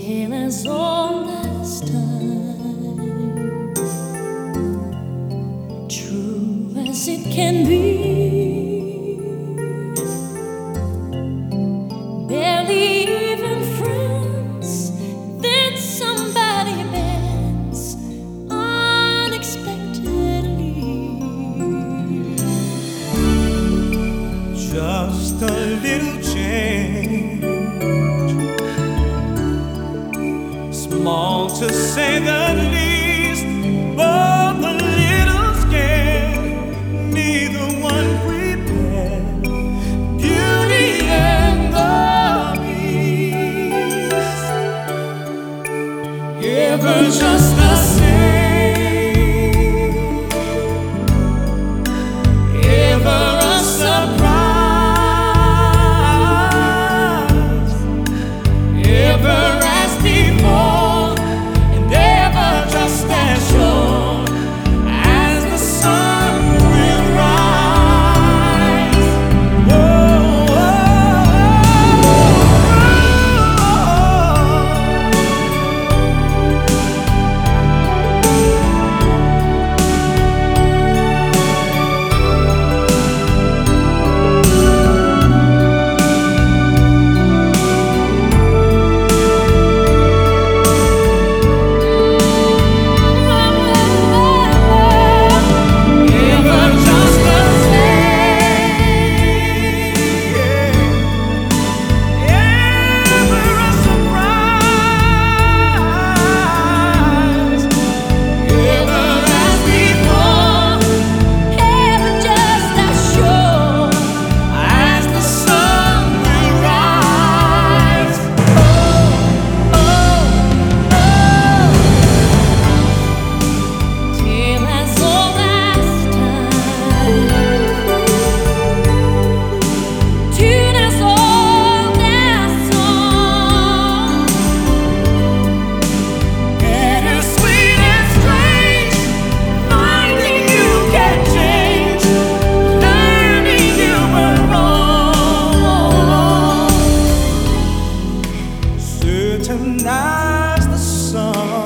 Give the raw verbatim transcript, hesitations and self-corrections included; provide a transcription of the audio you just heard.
tale as old as time, true as it can be. Barely even friends, then somebody bends unexpectedly. Just a little change, small to say the least, but a little scared, neither one prepared. Beauty and the Beast, ever just the same, ever a surprise, ever as before, and ever just as sure as the sun will rise. Whoa, ever just the same, ever a surprise, ever as before, Ever just as sure as the sun will rise. oh, tale as old as time, tune as old as song, Bittersweet and strange, finding you can change, learning you were wrong. Certain as the sun,